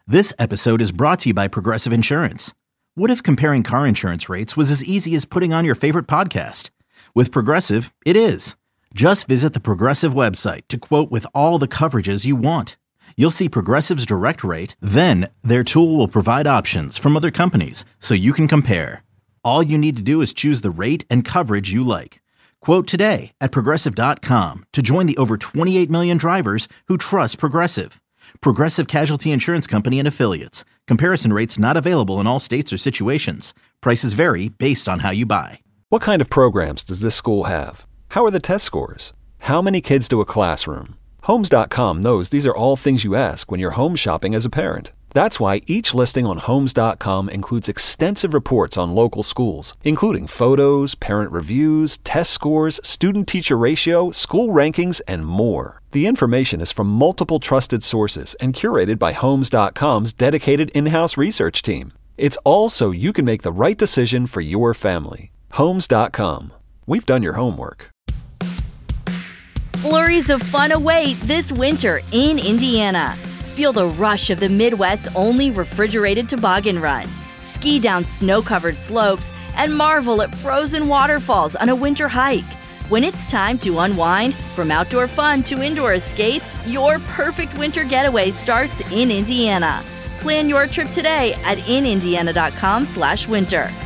This episode is brought to you by Progressive Insurance. What if comparing car insurance rates was as easy as putting on your favorite podcast? With Progressive, it is. Just visit the Progressive website to quote with all the coverages you want. You'll see Progressive's direct rate, then their tool will provide options from other companies so you can compare. All you need to do is choose the rate and coverage you like. Quote today at Progressive.com to join the over 28 million drivers who trust Progressive. Progressive Casualty Insurance Company and Affiliates. Comparison rates not available in all states or situations. Prices vary based on how you buy. What kind of programs does this school have? How are the test scores? How many kids do a classroom? Homes.com knows these are all things you ask when you're home shopping as a parent. That's why each listing on Homes.com includes extensive reports on local schools, including photos, parent reviews, test scores, student-teacher ratio, school rankings, and more. The information is from multiple trusted sources and curated by Homes.com's dedicated in-house research team. It's all so you can make the right decision for your family. Homes.com. We've done your homework. Flurries of fun await this winter in Indiana. Feel the rush of the Midwest's only refrigerated toboggan run. Ski down snow-covered slopes and marvel at frozen waterfalls on a winter hike. When it's time to unwind, from outdoor fun to indoor escapes, your perfect winter getaway starts in Indiana. Plan your trip today at inindiana.com/winter.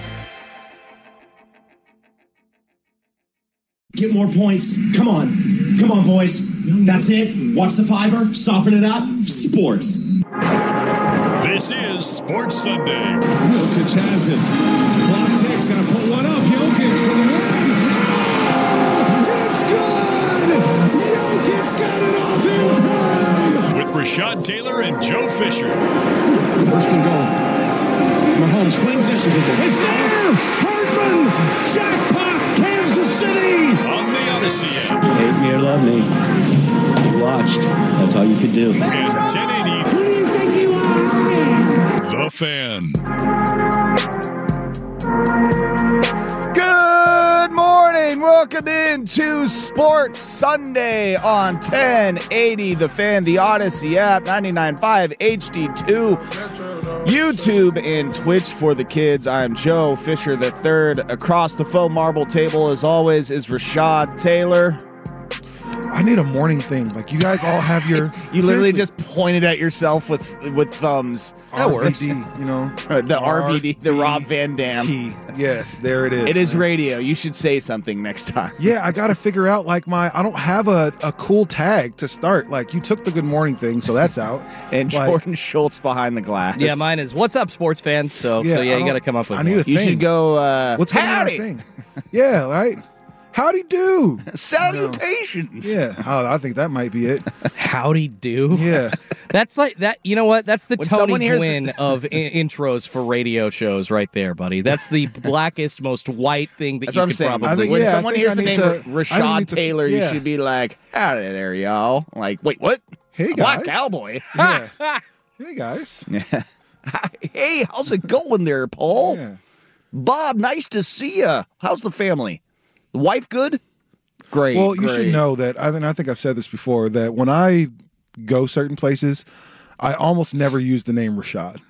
Get more points. Come on. Come on, boys. That's it. Watch the fiver. Soften it up. Sports. This is Sports Sunday. Jokic has it. Clock ticks. Got to put one up. Jokic for the win. It's good. Jokic got it off in time. With Rashad Taylor and Joe Fisher. First and goal. Mahomes flings it. It's there. Hartman. Jackpot. Kansas City. On the Odyssey app. Hate me or love me. You watched. That's all you could do. And 1080. Who do you think you are? The Fan. Good morning. Welcome into Sports Sunday on 1080 The Fan, the Odyssey app, 99.5 HD2. YouTube and Twitch for the kids. I am Joe Fisher III. Across the foam marble table, as always, is Rashad Taylor. I need a morning thing. Like, you guys all have your... You literally just pointed at yourself with thumbs. That works. You know? The RVD, the Rob Van Dam. Yes, there it is. It is radio. You should say something next time. Yeah, I got to figure out, like, I don't have a cool tag to start. Like, you took the good morning thing, so that's out. And Jordan Schultz behind the glass. Yeah, mine is, what's up, sports fans? So you got to come up with I need a thing. You should go, what's howdy. Thing? Yeah, right? Howdy do. Salutations. Yeah, I think that might be it. Howdy do. Yeah. That's like that. You know what? That's the When Tony Gwynn of intros for radio shows right there, buddy. That's the blackest, most white thing that That's you what I'm could saying. probably. When someone hears the name to- Rashad Taylor, you yeah. should be like, howdy there, y'all. Like, wait, what? Hey, Black guys. Cowboy. Yeah. Hey, guys. Hey, how's it going there, Paul? Yeah. Bob, nice to see ya. How's the family? The wife good? Great. Well, you great. should know that, I think I've said this before, that when I go certain places, I almost never use the name Rashad.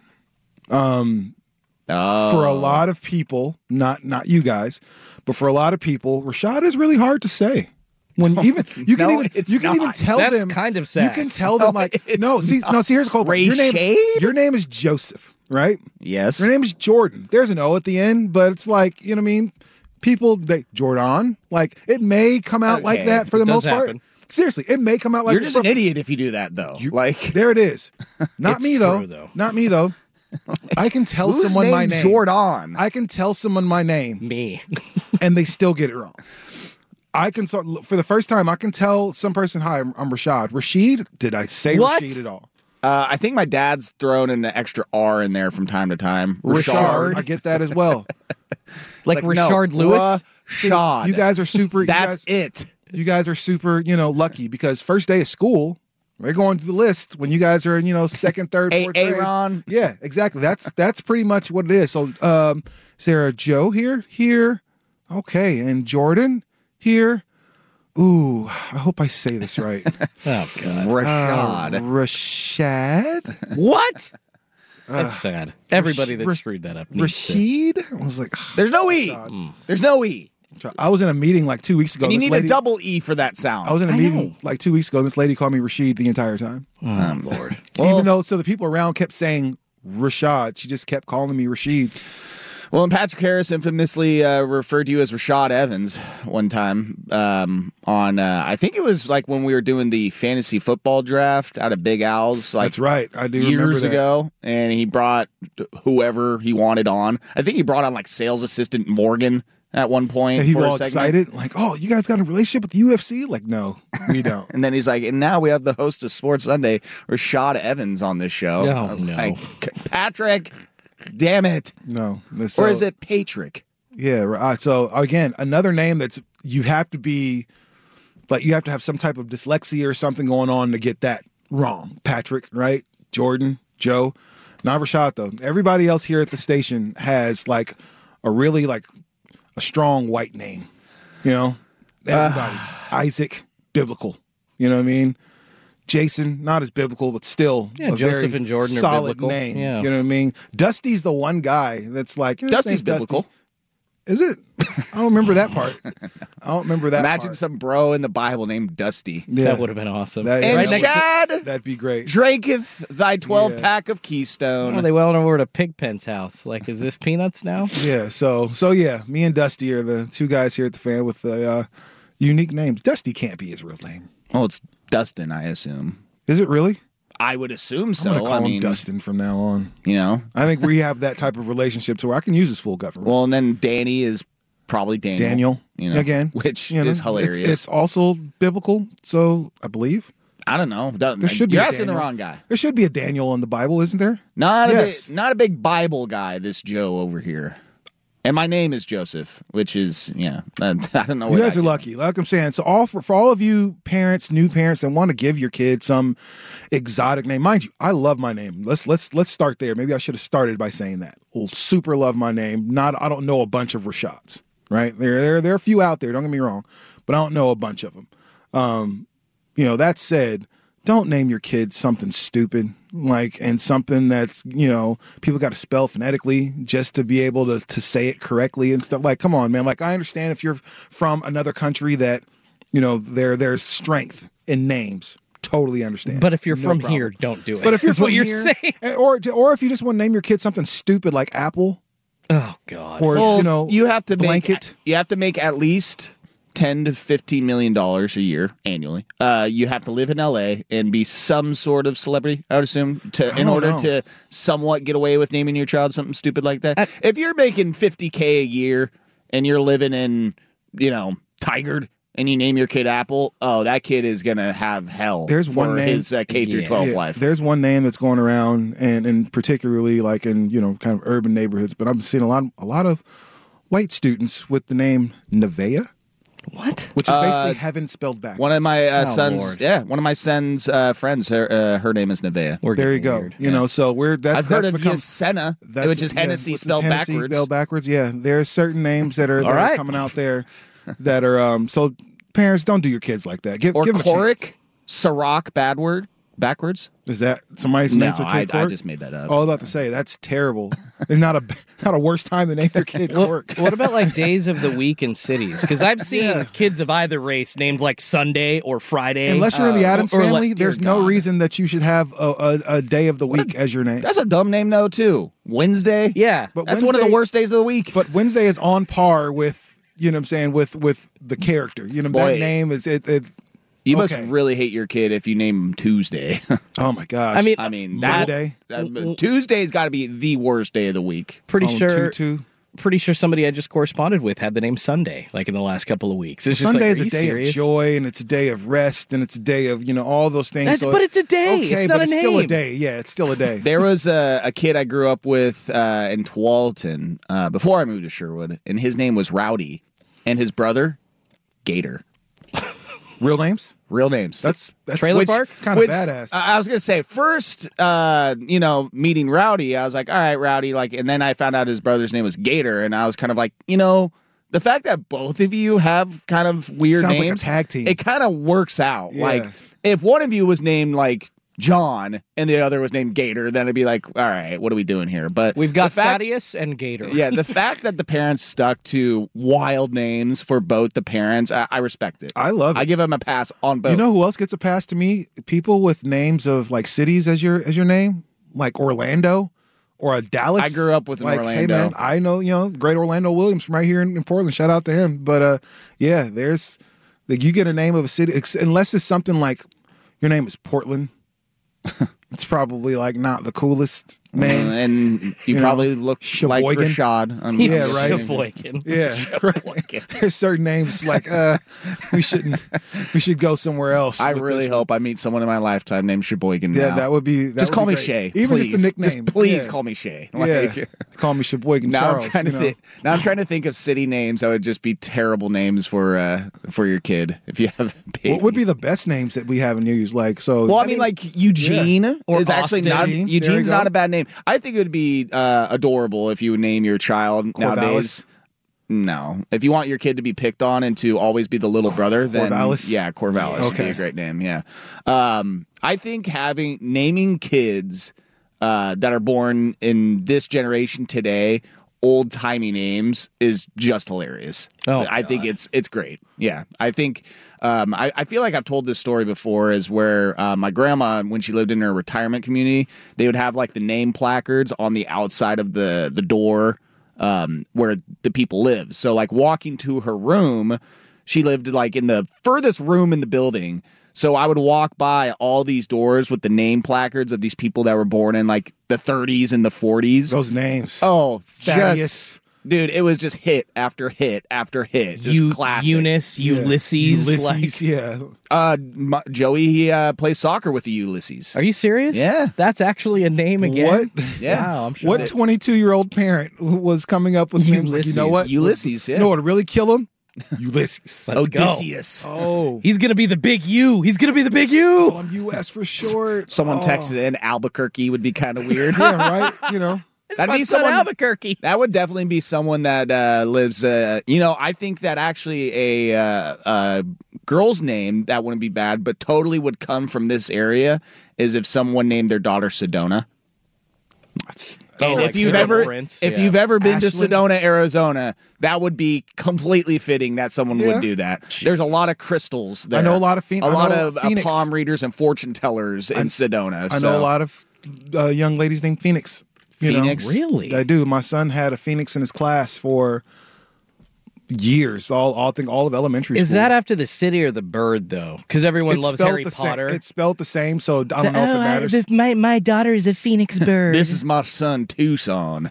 For a lot of people, not you guys, but for a lot of people, Rashad is really hard to say. When even you can even tell That's them kind of sad. You can tell them like see here's the whole point. Your name is Joseph, right? Yes. Your name is Jordan. There's an O at the end, but it's like, you know what I mean? People Jordan, like it may come out like that for the most part. Seriously, it may come out like you're just an idiot if you do that though. There it is. Not me though. Not me though. I can tell someone my name. Jordan. I can tell someone my name. Me. And they still get it wrong. I can for the first time I can tell some person, hi, I'm Rashad. Rashid? Did I say What? Rashid at all? I think my dad's thrown an extra R in there from time to time. Rashard. I get that as well. Like Rashard Lewis? Rashad. You guys are super. That's it. You guys are super, lucky because first day of school, we're going through the list when you guys are in, second, third, fourth grade. Aaron. Yeah, exactly. That's pretty much what it is. So, is there a Joe here? Here. Okay. And Jordan here. Ooh, I hope I say this right. Oh, God. Rashad? What? That's sad. Everybody that screwed that up. Rashid? I was like, there's no E. There's no E. I was in a meeting like 2 weeks ago. And you need a double E for that sound. I was in a meeting like 2 weeks ago. This lady called me Rashid the entire time. Oh, Lord. Even though, so the people around kept saying Rashad, she just kept calling me Rashid. Well, and Patrick Harris infamously referred to you as Rashad Evans one time on, I think it was like when we were doing the fantasy football draft out of Big Al's. Like, that's right. I do years remember that. ago. And he brought whoever he wanted on. I think he brought on like sales assistant Morgan at one point. And he for was a all segment. excited. Like, oh, you guys got a relationship with the UFC? Like, no, we don't. And then he's like, and now we have the host of Sports Sunday, Rashad Evans, on this show. Oh, I was no. like, Patrick, damn it. No. Or is it Patrick? Yeah. Right. So, again, another name that's, you have to be, like, you have to have some type of dyslexia or something going on to get that wrong. Patrick, right? Jordan, Joe. Not Rashad, though. Everybody else here at the station has, like, a really, like, a strong white name. You know? Everybody. Isaac, biblical. You know what I mean? Jason, not as biblical, but still a Joseph very and Jordan are solid biblical. name. Yeah. You know what I mean? Dusty's the one guy that's like, Dusty's biblical. Dusty. Is it? I don't remember that part. I don't remember that Imagine part. some bro in the Bible named Dusty. Yeah. That would have been awesome. That- And Right next to- Chad That'd be great. drinketh thy 12 Yeah. pack of Keystone. Oh, they went over to Pigpen's house. Like, is this Peanuts now? Yeah, so yeah, me and Dusty are the two guys here at the fan with the unique names. Dusty can't be his real name. Well, it's Dustin, I assume. Is it really? I would assume I'm so. gonna call I mean, him Dustin from now on. you know. I think we have that type of relationship to where I can use his full government. Well, and then Danny is probably Daniel. You know, again, which you know, is hilarious. It's also biblical, so I believe I don't know. there should be. You're a asking the Daniel. wrong guy. There should be a Daniel in the Bible, isn't there? Not Yes. not a big Bible guy. This Joe over here. And my name is Joseph, which is, I don't know. You guys are lucky. Like I'm saying, so for all of you parents, new parents, that want to give your kid some exotic name, mind you, I love my name. Let's start there. Maybe I should have started by saying that. Super love my name. I don't know a bunch of Rashads, right? There are a few out there. Don't get me wrong, but I don't know a bunch of them. That said, don't name your kids something stupid, and something that's, people got to spell phonetically just to be able to say it correctly and stuff. Like, come on, man. Like, I understand if you're from another country that, there's strength in names. Totally understand. But if you're No from problem. here, don't do it. But if you're That's from what you're here, saying. or if you just want to name your kid something stupid like Apple, Oh, God. or, you have to blanket. You have to make at least $10 to $15 million a year annually. You have to live in LA and be some sort of celebrity, I would assume, in order to somewhat get away with naming your child something stupid like that. If you're making $50K a year and you're living in, Tigard, and you name your kid Apple, that kid is gonna have hell. There's for one name, his K through 12 life. There's one name that's going around, and particularly like in kind of urban neighborhoods. But I'm seeing a lot of white students with the name Nevaeh. What? Which is basically heaven spelled backwards. One of my sons, Lord. one of my son's friends, her name is Nevaeh. There you go. Weird. So I've heard of become, Yesenia, which is Hennessy spelled Hennessy backwards. Spelled backwards. Yeah, there are certain names that are right. coming out there that are so. Parents, don't do your kids like that. Give them a Korik, chance. Sirach, backwards. Is that somebody's name? No, I just made that up. Oh, I was about to say that's terrible. There's not a worse time to name your kid Cork. What about like days of the week in cities? Because I've seen kids of either race named like Sunday or Friday. Unless you're in the Addams or family, like, there's no reason that you should have a day of the week as your name. That's a dumb name, though, too. Wednesday. Yeah, but that's one of the worst days of the week. But Wednesday is on par with what I'm saying, with the character. That name is it. You must really hate your kid if you name him Tuesday. Oh my gosh! I mean Monday. Tuesday's got to be the worst day of the week. Pretty sure. Tutu. Pretty sure somebody I just corresponded with had the name Sunday, like in the last couple of weeks. It's just Sunday like, is a day serious? of joy, and it's a day of rest, and it's a day of all those things. But it's a day. Okay, it's not but it's a name. still a day. Yeah, it's still a day. There was a kid I grew up with in Tualatin before I moved to Sherwood, and his name was Rowdy, and his brother, Gator. Real names? Real names. That's Trailer Park? It's kind of badass. I was gonna say first, meeting Rowdy, I was like, all right, Rowdy, and then I found out his brother's name was Gator, and I was kind of like, the fact that both of you have kind of weird Sounds names, like a tag team. it kind of works out. Yeah. Like if one of you was named like John and the other was named Gator, then it'd be like, all right, what are we doing here? But We've got the fact, Thaddeus and Gator. yeah, the fact that the parents stuck to wild names for both the parents, I respect it. I love it. I give them a pass on both. You know who else gets a pass to me? People with names of like cities as your name, like Orlando or a Dallas. I grew up with an like, Orlando. Hey man, I know, great Orlando Williams from right here in Portland. Shout out to him. But yeah, there's like you get a name of a city, unless it's something like your name is Portland. It's probably like not the coolest name, and you probably look like Sheboygan. Rashad. On Yeah, right. Sheboygan. Yeah, right. There's certain names like we should go somewhere else. I with really this hope I meet someone in my lifetime named Sheboygan. Yeah, now. that would be. Just call me great. Shay. Even please. just the nickname. Just please Yeah. call me Shay. Yeah, call me Sheboygan now Charles. I'm trying to you know. now I'm trying to think of city names that would just be terrible names for your kid if you have a baby. What would be the best names that we haven't used? Like so. Well, I mean, like Eugene Or is actually Austin. not. There you Eugene's go. not a bad name. I think it would be adorable if you would name your child nowadays. No, if you want your kid to be picked on and to always be the little brother, then Corvallis? yeah, Corvallis would be Okay. a great name. Yeah, I think naming kids that are born in this generation today old timey names is just hilarious. Oh, I think it's great. Yeah, I think I feel like I've told this story before. Is where my grandma, when she lived in her retirement community, they would have like the name placards on the outside of the door where the people live. So like walking to her room, she lived like in the furthest room in the building. So I would walk by all these doors with the name placards of these people that were born in like the 30s and the 40s. those names. Oh, Thaddeus. just dude, it was just hit after hit after hit. Just classic. Eunice, Ulysses. Ulysses, yeah. Joey, he plays soccer with the Ulysses. Are you serious? Yeah. That's actually a name again. What? Yeah. Wow, I'm sure. What 22-year-old parent was coming up with names like, you know what? Ulysses, yeah. You know what would really kill him? Ulysses. Let's go. Odysseus. Oh. He's gonna be the big U. He's gonna be the big U. On US for short. Someone Oh. texted in Albuquerque would be kind of weird. Yeah, right? You know. That'd My be son someone. Albuquerque. That would definitely be someone that lives. I think that actually a girl's name that wouldn't be bad, but totally would come from this area is if someone named their daughter Sedona. And like if you've Sedona ever Prince, if yeah. you've ever been to Ashland. Sedona, Arizona, that would be completely fitting that someone Yeah. would do that. There's a lot of crystals there. I know a lot of a lot of Phoenix. palm readers and fortune tellers in Sedona. I know a lot of young ladies named Phoenix. You know? Phoenix? Really? I do. My son had a Phoenix in his class for years. I think all of elementary school. Is that after the city or the bird though? Because everyone It's loves spelled Harry the same. Potter. It's spelled the same, so I don't know if it matters. my daughter is a phoenix bird. This is my son Tucson.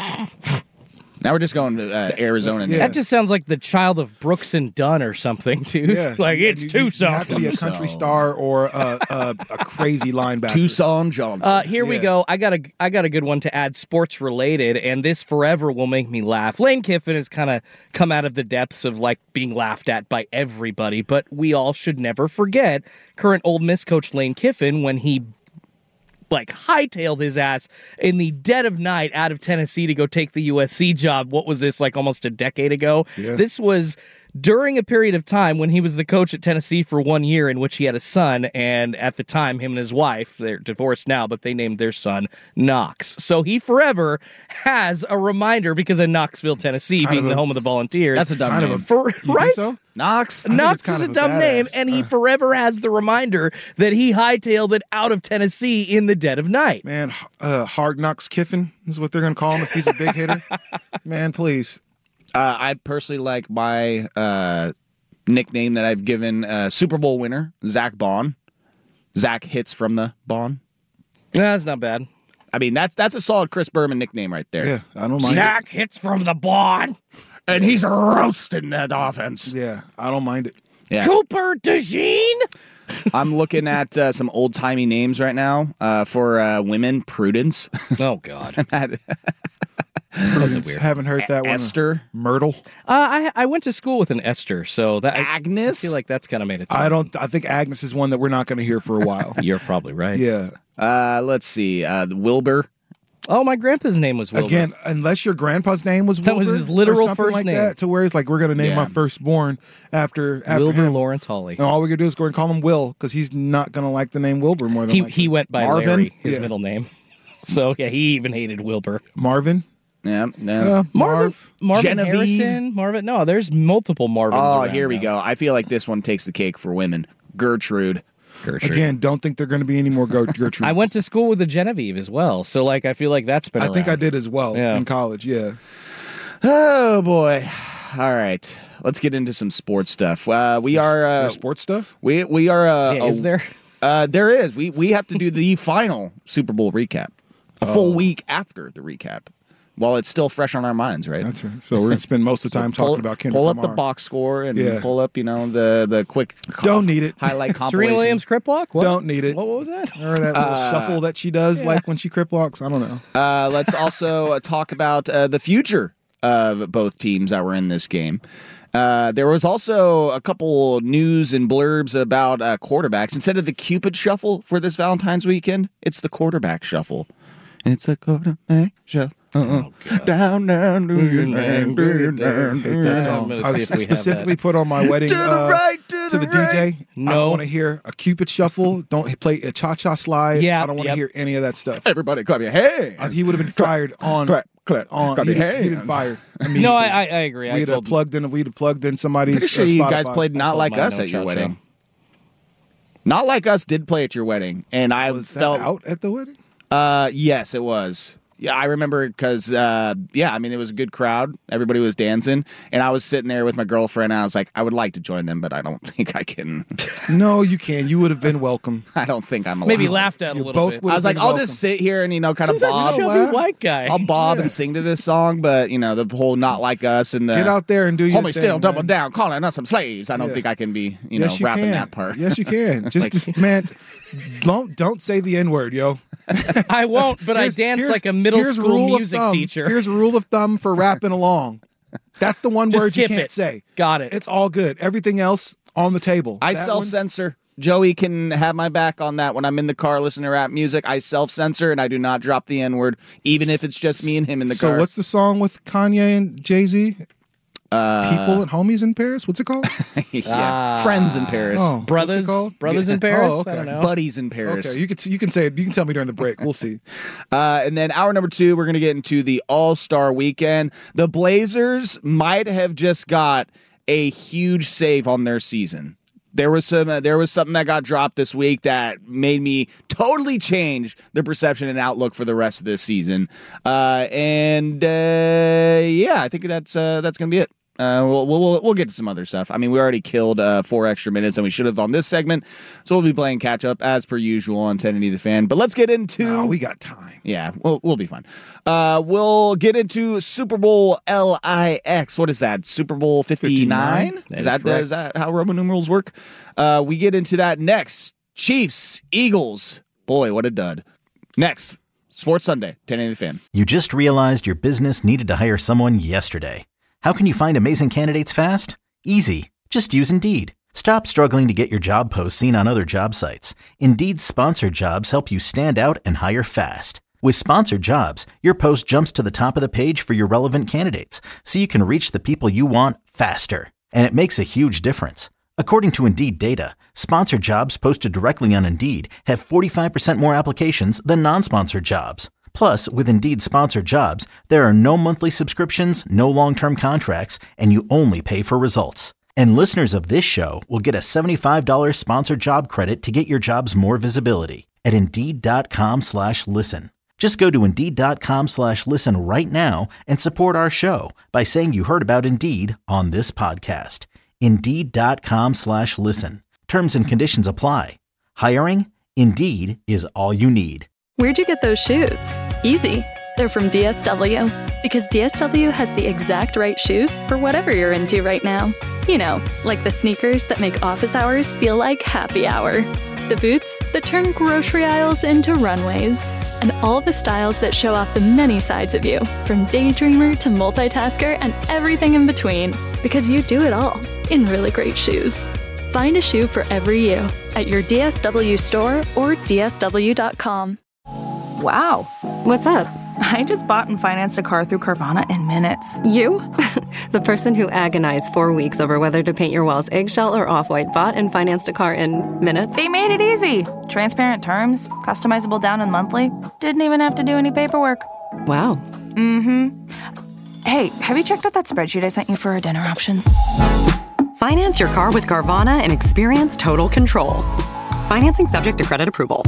Now we're just going to Arizona. Yeah. That just sounds like the child of Brooks and Dunn or something, dude. Yeah. Like it's You Tucson. have to be a country star or a crazy linebacker. Tucson Johnson. Here we Yeah. go. I got a good one to add, sports related, and this forever will make me laugh. Lane Kiffin has kind of come out of the depths of like being laughed at by everybody, but we all should never forget current Ole Miss coach Lane Kiffin when he like hightailed his ass in the dead of night out of Tennessee to go take the USC job. What was this, like almost a decade ago? Yeah. This was during a period of time when he was the coach at Tennessee for 1 year in which he had a son, and at the time, him and his wife, they're divorced now, but they named their son Knox. So he forever has a reminder because of Knoxville, Tennessee, being the home of the Volunteers. That's a dumb kind name. of a You right? think so? Knox. think Knox it's kind is a of a dumb name, badass. and he forever has the reminder that he hightailed it out of Tennessee in the dead of night. Man, Hard Knocks Kiffin is what they're going to call him if he's a big hitter. Man, please. I personally like my nickname that I've given Super Bowl winner, Zach Bond. Zach hits from the Bond. No, that's not bad. I mean, that's a solid Chris Berman nickname right there. Yeah, I don't mind Zach hits from the bond. And he's roasting that offense. it. Yeah, I don't mind it. Yeah. Cooper DeJean. I'm looking at some old-timey names right now for women. Prudence. Oh, God. Prudence. Haven't heard that one. Esther. Myrtle. I went to school with an Esther, so that I Agnes. feel like that's kind of made it. I think Agnes is one that we're not going to hear for a while. You're probably right. Yeah. Let's see. Wilbur. Oh, my grandpa's name was Wilbur. Again, unless your grandpa's name was Wilbur. That was his literal or something first like name. That, to where it's like, we're going to name Yeah. our firstborn after Wilbur him. Lawrence Hawley. And all we're going to do is go and call him Will, because he's not going to like the name Wilbur more than likely. He went by Marvin? Larry, his Yeah. middle name. So, yeah, he even hated Wilbur. Marvin? Yeah. No. Marv? Marvin Genevieve? Harrison? Marvin? No, there's multiple Marvins Oh, around here we now. go. I feel like this one takes the cake for women. Gertrude. Again, don't think they're going to be any more Gertrude. I went to school with a Genevieve as well, so like I feel like that's been I think I around. did as well Yeah. in college, yeah. Oh, boy. All right. Let's get into some sports stuff. We Is there are sports stuff? we are Yeah, is there? There is. We have to do the final Super Bowl recap. A full week after the recap. While it's still fresh on our minds, right? That's right. So we're going to spend most of the time talking about Kendrick Pull up Lamar. the box score and Yeah. pull up, the quick Don't need it. highlight Serena compilation. Williams crip walk? What? Don't need it. What was that? Or that little shuffle that she does, like when she crip walks. I don't know. Let's also talk about the future of both teams that were in this game. There was also a couple news and blurbs about quarterbacks. Instead of the Cupid shuffle for this Valentine's weekend, it's the quarterback shuffle. It's a quarterback shuffle. Down, down, do your thing, do your thing, do Hate your that thing. song. I'm gonna I see if we have specifically that. put on my wedding To the right, to to the the DJ. I No. don't want to hear a Cupid shuffle. Don't play a cha-cha slide. Yeah, I don't want to yep. hear any of that stuff. Everybody clap your hands. He would have been fired on. Clap, clap, on clap he'd your been hands. fired. No, I agree. I We'd have told plugged in somebody's. Pretty sure you guys Spotify. played Not told Like mine Us no at your cha-cha. wedding. Not Like Us did play at your wedding, and I Was that felt out at the wedding? yes, it was. Yeah, I remember because, it was a good crowd. Everybody was dancing. And I was sitting there with my girlfriend. And I was like, I would like to join them, but I don't think I can. No, you can. You would have been welcome. I don't think I'm allowed. maybe laughed at a You little both bit. would I was have like, been I'll welcome. just sit here and, kind of He's that bob. chubby white guy. I'll bob Yeah. and sing to this song, but, the whole Not Like Us and the. Get out there and do your Homie thing, still double man. down, calling us some slaves. I don't Yeah. think I can be, Yes, you rapping can. that part. Yes, you can. Just man, don't say the N-word, yo. I won't, but I dance like a middle here's school rule of music thumb. teacher. Here's a rule of thumb for rapping along. That's the one Just word you skip can't it. say. Got it. It's all good. Everything else on the table. I That self-censor. Joey can have my back on that when I'm in the car listening to rap music. I self-censor and I do not drop the N-word, even if it's just me and him in the So car. what's the song with Kanye and Jay-Z? People and homies in Paris? What's it called? yeah. Friends in Paris. Oh, Brothers, what's it called? brothers in Paris. Oh, okay. I don't know. Buddies in Paris. Okay, you can say it. You can tell me during the break. We'll see. And then hour number 2, we're going to get into the All-Star Weekend. The Blazers might have just got a huge save on their season. There was something that got dropped this week that made me totally change the perception and outlook for the rest of this season. I think that's going to be it. We'll get to some other stuff. I mean, we already killed 4 extra minutes than we should have on this segment, so we'll be playing catch up as per usual on 1080 The Fan. But let's get into. Oh, we got time. Yeah, we'll be fine. We'll get into Super Bowl LIX. What is that? Super Bowl 59? That Is is correct. is that how Roman numerals work? We get into that next. Chiefs, Eagles. Boy, what a dud. Next, Sports Sunday, 1080 The Fan. You just realized your business needed to hire someone yesterday. How can you find amazing candidates fast? Easy. Just use Indeed. Stop struggling to get your job posts seen on other job sites. Indeed's sponsored jobs help you stand out and hire fast. With sponsored jobs, your post jumps to the top of the page for your relevant candidates, so you can reach the people you want faster. And it makes a huge difference. According to Indeed data, sponsored jobs posted directly on Indeed have 45% more applications than non-sponsored jobs. Plus, with Indeed sponsored jobs, there are no monthly subscriptions, no long-term contracts, and you only pay for results. And listeners of this show will get a $75 sponsored job credit to get your jobs more visibility at Indeed.com/listen. Just go to Indeed.com/listen right now and support our show by saying you heard about Indeed on this podcast. Indeed.com/listen. Terms and conditions apply. Hiring? Indeed is all you need. Where'd you get those shoes? Easy. They're from DSW. Because DSW has the exact right shoes for whatever you're into right now. You know, like the sneakers that make office hours feel like happy hour. The boots that turn grocery aisles into runways. And all the styles that show off the many sides of you, from daydreamer to multitasker and everything in between. Because you do it all in really great shoes. Find a shoe for every you at your DSW store or DSW.com. Wow. What's up? I just bought and financed a car through Carvana in minutes. You? The person who agonized 4 weeks over whether to paint your walls eggshell or off-white bought and financed a car in minutes? They made it easy. Transparent terms, customizable down and monthly. Didn't even have to do any paperwork. Wow. Mm-hmm. Hey, have you checked out that spreadsheet I sent you for our dinner options? Finance your car with Carvana and experience total control. Financing subject to credit approval.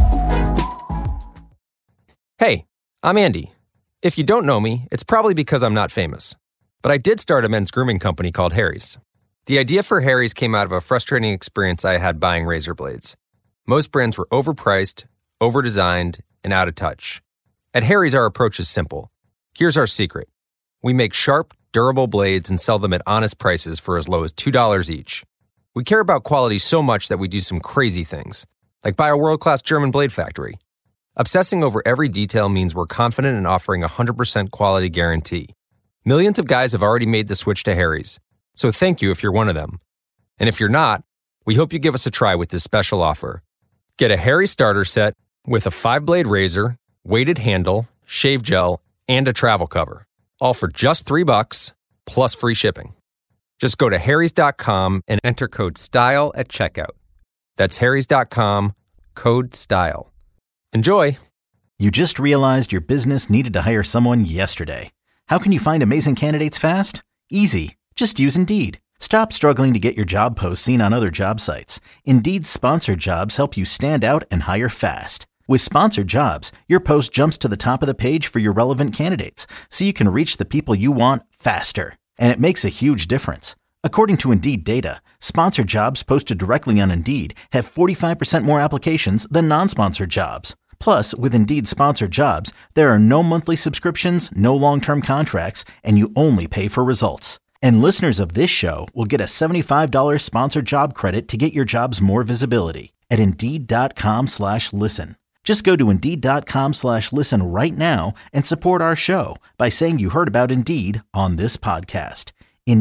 Hey, I'm Andy. If you don't know me, it's probably because I'm not famous. But I did start a men's grooming company called Harry's. The idea for Harry's came out of a frustrating experience I had buying razor blades. Most brands were overpriced, overdesigned, and out of touch. At Harry's, our approach is simple. Here's our secret. We make sharp, durable blades and sell them at honest prices for as low as $2 each. We care about quality so much that we do some crazy things, like buy a world-class German blade factory. Obsessing over every detail means we're confident in offering a 100% quality guarantee. Millions of guys have already made the switch to Harry's, so thank you if you're one of them. And if you're not, we hope you give us a try with this special offer. Get a Harry starter set with a 5-blade razor, weighted handle, shave gel, and a travel cover. All for just $3 plus free shipping. Just go to harrys.com and enter code STYLE at checkout. That's harrys.com, code STYLE. Enjoy! You just realized your business needed to hire someone yesterday. How can you find amazing candidates fast? Easy. Just use Indeed. Stop struggling to get your job posts seen on other job sites. Indeed's sponsored jobs help you stand out and hire fast. With sponsored jobs, your post jumps to the top of the page for your relevant candidates, so you can reach the people you want faster. And it makes a huge difference. According to Indeed data, sponsored jobs posted directly on Indeed have 45% more applications than non-sponsored jobs. Plus, with Indeed sponsored jobs, there are no monthly subscriptions, no long-term contracts, and you only pay for results. And listeners of this show will get a $75 sponsored job credit to get your jobs more visibility at Indeed.com/listen. Just go to Indeed.com/listen right now and support our show by saying you heard about Indeed on this podcast.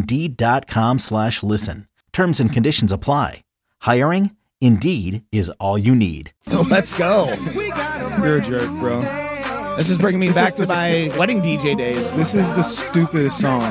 Indeed.com/listen. Terms and conditions apply. Hiring? Indeed is all you need. Let's go. You're a jerk, bro. This is bringing me back to my wedding DJ days. This is the stupidest song.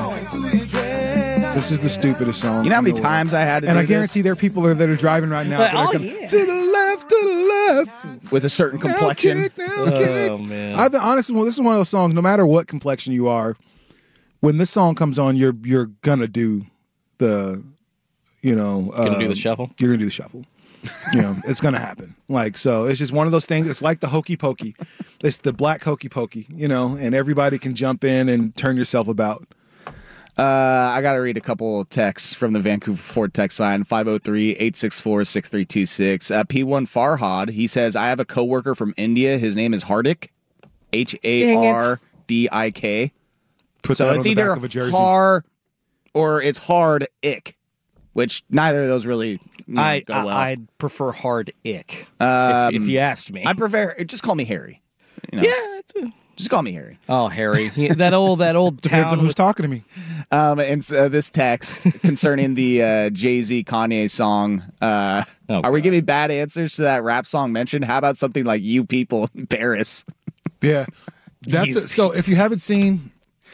This is the stupidest song. You know how many times I had to and do I guarantee there are people that are driving right now. But, that are going, to the left. With a certain complexion. Oh, man. Honestly, well, this is one of those songs, no matter what complexion you are, when this song comes on, you're going to do the, gonna do the shuffle? You're going to do the shuffle. It's going to happen. So it's just one of those things. It's like the hokey pokey. It's the black hokey pokey, and everybody can jump in and turn yourself about. I got to read a couple of texts from the Vancouver Ford text line, 503-864-6326. P1 Farhad, he says, I have a coworker from India. His name is Hardik, Hardik. So it's either Har or it's Hard Ick, which neither of those really go well. I'd prefer Hard Ick, if you asked me. I prefer, just call me Harry. Yeah, just call me Harry. Oh, Harry. that old Depends town. on who's talking to me. And this text concerning the Jay-Z Kanye song. Are we giving bad answers to that rap song mentioned? How about something like You People in Paris? Yeah. That's it. So if you haven't seen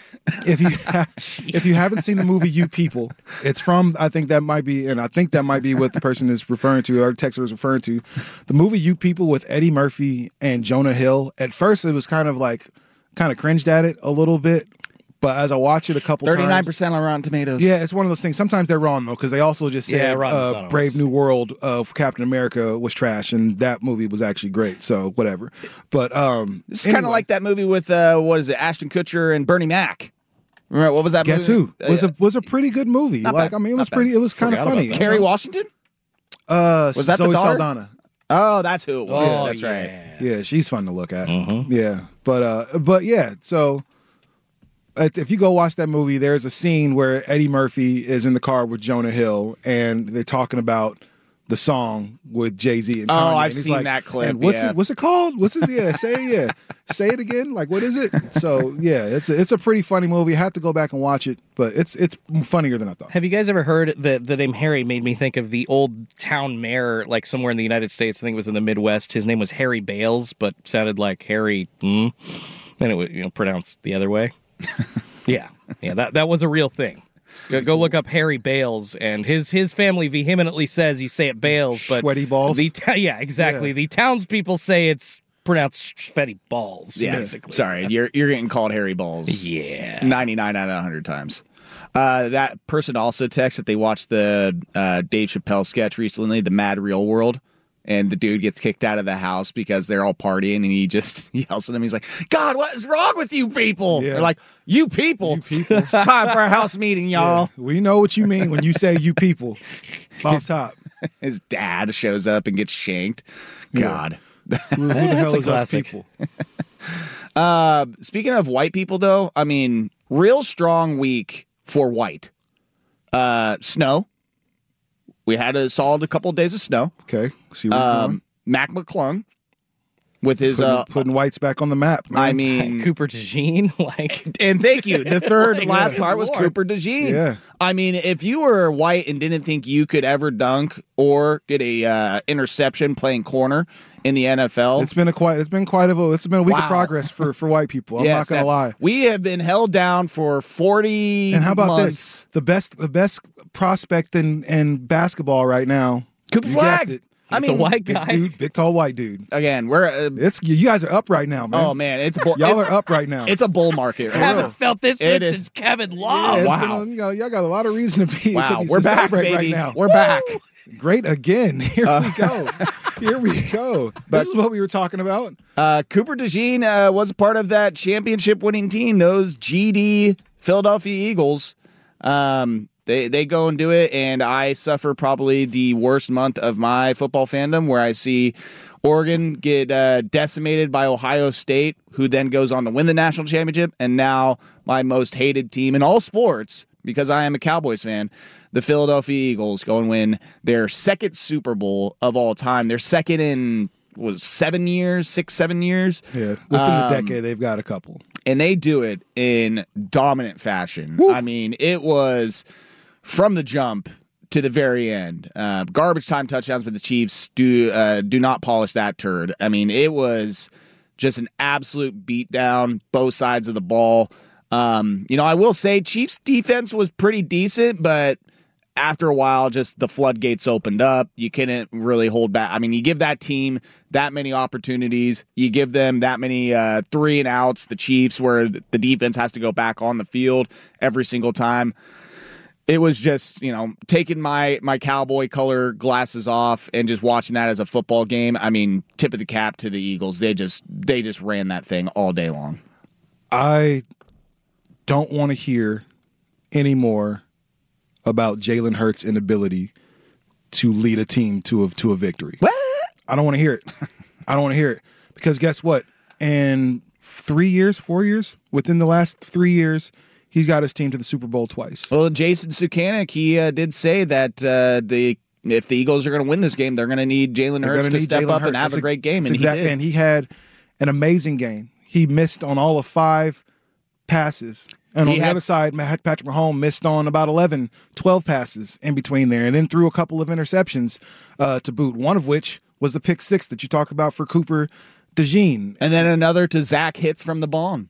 the movie You People, it's from, I think that might be what the person is referring to, or texter is referring to. The movie You People with Eddie Murphy and Jonah Hill. At first it was kind of cringed at it a little bit, but as I watch it a couple 39% on Rotten Tomatoes. Yeah, it's one of those things. Sometimes they're wrong though, because they also just said Brave New World of Captain America was trash, and that movie was actually great. So whatever. But it's kind of like that movie with Ashton Kutcher and Bernie Mac. Remember, what was that Guess movie? Who? Was a pretty good movie. It was pretty. It was kind of funny. Kerry Washington? Was that Zoe the daughter? Saldana? Oh, that's who it was. Oh, that's yeah. right. Yeah, she's fun to look at. Yeah, but yeah. So if you go watch that movie, there's a scene where Eddie Murphy is in the car with Jonah Hill, and they're talking about the song with Jay-Z and Oh, Kanye. I've And he's seen like, that clip, And what's yeah. it? What's it called? What's it? Yeah, say it again. Like, what is it? So yeah, it's a pretty funny movie. I have to go back and watch it, but it's funnier than I thought. Have you guys ever heard the name Harry made me think of the old town mayor, like somewhere in the United States, I think it was in the Midwest. His name was Harry Bales, but sounded like Harry, and it was pronounced the other way. Yeah, that was a real thing. Go look up Harry Bales, and his family vehemently says you say it Bales, but Sweaty balls. Yeah, exactly. Yeah. The townspeople say it's pronounced sweaty balls. Yeah, basically. sorry, you're getting called Harry Balls. Yeah, 99 out of 100 times. That person also texted that they watched the Dave Chappelle sketch recently, The Mad Real World, and the dude gets kicked out of the house because they're all partying, and he just yells at them. He's like, "God, what is wrong with you people?" Yeah. They're like, "You people, it's time for a house meeting, y'all." Yeah, we know what you mean when you say "you people." Off top. His dad shows up and gets shanked. God. Who the hell a is those classic. people? Speaking of white people, though, I mean, real strong week for white. Snow. We had a solid couple of days of snow. Okay, see where we're going. Mac McClung with his putting whites back on the map. Man. I mean, Cooper DeJean, and thank you. The third Like, last good part was Lord. Cooper DeJean. Yeah. I mean, if you were white and didn't think you could ever dunk or get a interception playing corner in the NFL, It's been a week Wow. of progress for white people. I'm yes, not gonna that- lie. we have been held down for 40 And how about months. this? The best prospect in basketball right now. Cooper You Flag. guessed it. I It's mean, a white Big guy. dude, big tall white dude. again, we're It's you guys are up right now, man. oh man, it's bull, Y'all are up right now. It's a bull market. I haven't felt this It good is. since Kevin Yeah, Love. it's wow. been y'all got a lot of reason to be. Wow, to we're back, celebrate baby. right now. We're back. Great again. Here we go. Here we go. This is what we were talking about. Cooper DeJean was a part of that championship-winning team, those GD Philadelphia Eagles. They go and do it, and I suffer probably the worst month of my football fandom, where I see Oregon get decimated by Ohio State, who then goes on to win the national championship, and now my most hated team in all sports, because I am a Cowboys fan, the Philadelphia Eagles go and win their second Super Bowl of all time. They're second in 7 years, 6-7 years. Yeah, within the decade, they've got a couple. And they do it in dominant fashion. Woo. I mean, it was from the jump to the very end. Garbage time touchdowns, but the Chiefs do not polish that turd. I mean, it was just an absolute beatdown, both sides of the ball. I will say Chiefs defense was pretty decent, but after a while, just the floodgates opened up. You couldn't really hold back. I mean, you give that team that many opportunities. You give them that many 3 and outs, the Chiefs, where the defense has to go back on the field every single time. It was just, taking my cowboy color glasses off and just watching that as a football game. I mean, tip of the cap to the Eagles. They just ran that thing all day long. I don't want to hear anymore about Jalen Hurts' inability to lead a team to a victory. What? I don't want to hear it. I don't want to hear it because guess what? In 4 years, within the last 3 years, he's got his team to the Super Bowl twice. Well, Jason Sukanik, he did say that if the Eagles are going to win this game, they're going to need Jalen Hurts to step up and have a great game, and he did. And he had an amazing game. He missed on all of 5 passes. And on the other side, Patrick Mahomes missed on about 12 passes in between there, and then threw a couple of interceptions to boot, one of which was the pick 6 that you talked about for Cooper DeJean. And then another to Zach Hitz from the bomb.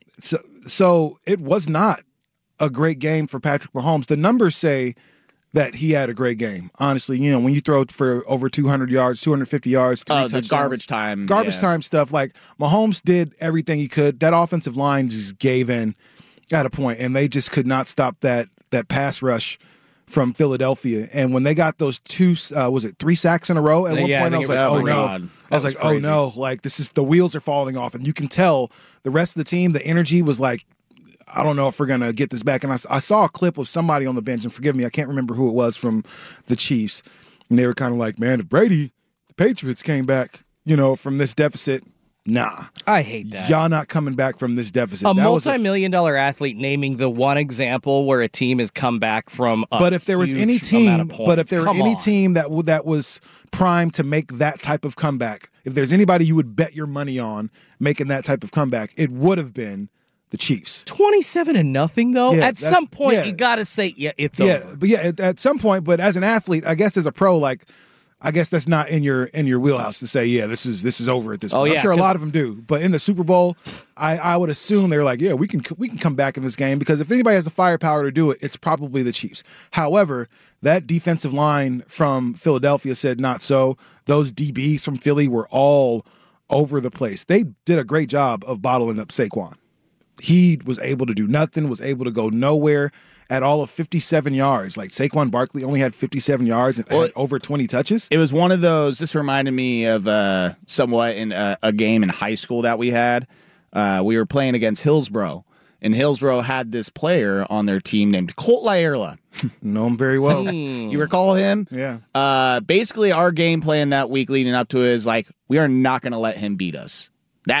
So it was not a great game for Patrick Mahomes. The numbers say that he had a great game. Honestly, when you throw for over 200 yards, 250 yards, 3 touchdowns. The garbage time. Time stuff. Like, Mahomes did everything he could. That offensive line just gave in at a point, and they just could not stop that pass rush from Philadelphia. And when they got those 3 sacks in a row at one point, I was like, oh no. I was like, oh no, like the wheels are falling off. And you can tell the rest of the team, the energy was like, I don't know if we're going to get this back. And I saw a clip of somebody on the bench, and forgive me, I can't remember who it was from the Chiefs. And they were kind of like, man, if Brady, the Patriots came back, from this deficit, Nah. I hate that. Y'all not coming back from this deficit. A That was multi-million-dollar athlete naming the one example where a team has come back from a But if there was any huge amount team, of points. Come on. team that was primed to make that type of comeback, if there's anybody you would bet your money on making that type of comeback, it would have been the Chiefs. 27-0 though. Yeah, at some point, yeah. you got to say, it's Yeah, over. but at some point, but as an athlete, I guess as a pro, like, I guess that's not in your wheelhouse to say, yeah, this is over at this point. I'm sure a lot of them do, but in the Super Bowl, I would assume they're like, yeah, we can come back in this game, because if anybody has the firepower to do it, it's probably the Chiefs. However, that defensive line from Philadelphia said not so. Those DBs from Philly were all over the place. They did a great job of bottling up Saquon. He was able to do nothing, was able to go nowhere at all of 57 yards. Like, Saquon Barkley only had 57 yards and had over 20 touches. It was one of those, this reminded me of somewhat in a game in high school that we had. We were playing against Hillsborough, and Hillsborough had this player on their team named Colt Laerla. Know him very well. You recall him? Yeah. Basically, our game plan that week leading up to it is like, we are not going to let him beat us.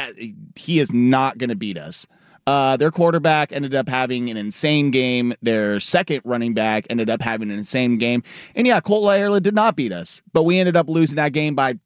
He is not going to beat us. Their quarterback ended up having an insane game. Their second running back ended up having an insane game. And yeah, Colt Laerla did not beat us, but we ended up losing that game by